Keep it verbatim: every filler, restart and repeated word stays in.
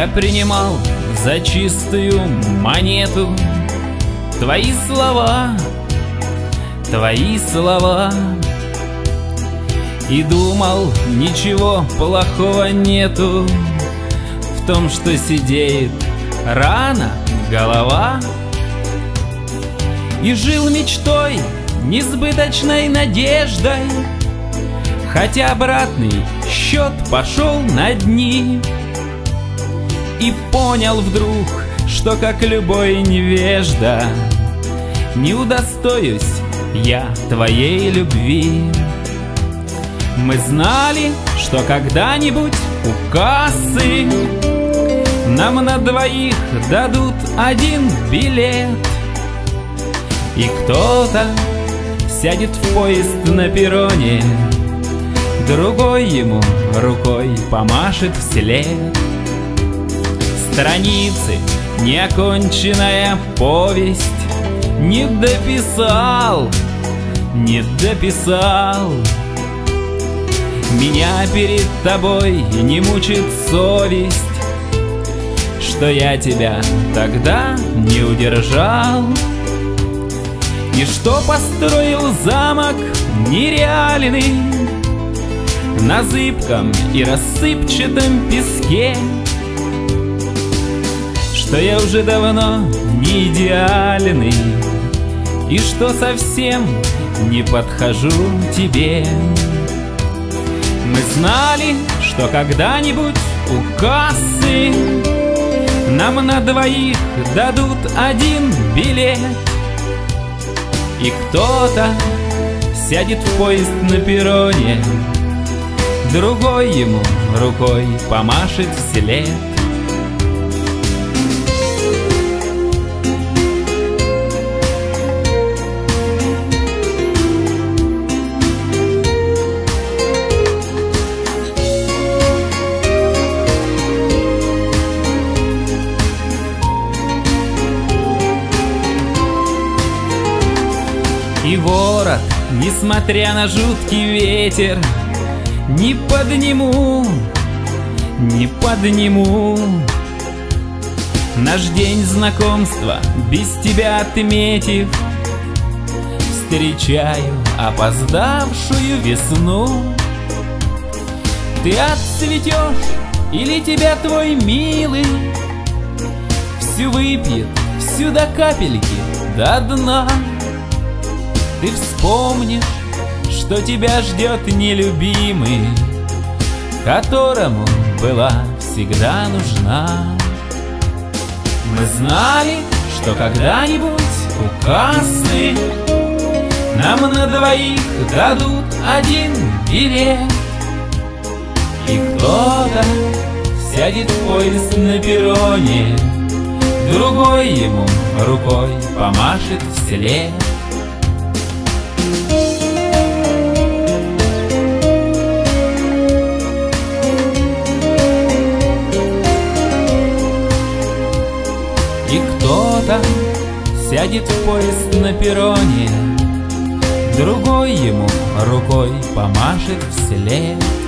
Я принимал за чистую монету твои слова, твои слова, и думал, ничего плохого нету в том, что сидеет рано голова. И жил мечтой, несбыточной надеждой, хотя обратный счет пошел на дни. И понял вдруг, что как любой невежда не удостоюсь я твоей любви. Мы знали, что когда-нибудь у кассы нам на двоих дадут один билет, и кто-то сядет в поезд на перроне, другой ему рукой помашет вслед. Страницы, неоконченная повесть, не дописал, не дописал. Меня перед тобой не мучит совесть, что я тебя тогда не удержал, и что построил замок нереальный на зыбком и рассыпчатом песке, что я уже давно не идеальный, и что совсем не подхожу тебе. Мы знали, что когда-нибудь у кассы нам на двоих дадут один билет, и кто-то сядет в поезд на перроне, другой ему рукой помашет вслед. И ворот, несмотря на жуткий ветер, не подниму, не подниму. Наш день знакомства без тебя отметив, встречаю опоздавшую весну. Ты отцветешь или тебя твой милый всю выпьет, всю до капельки, до дна. Ты вспомнишь, что тебя ждет нелюбимый, которому была всегда нужна. Мы знали, что когда-нибудь у кассы нам на двоих дадут один билет, и кто-то сядет в поезд на перроне, другой ему рукой помашет вслед. И кто-то сядет в поезд на перроне, другой ему рукой помашет вслед.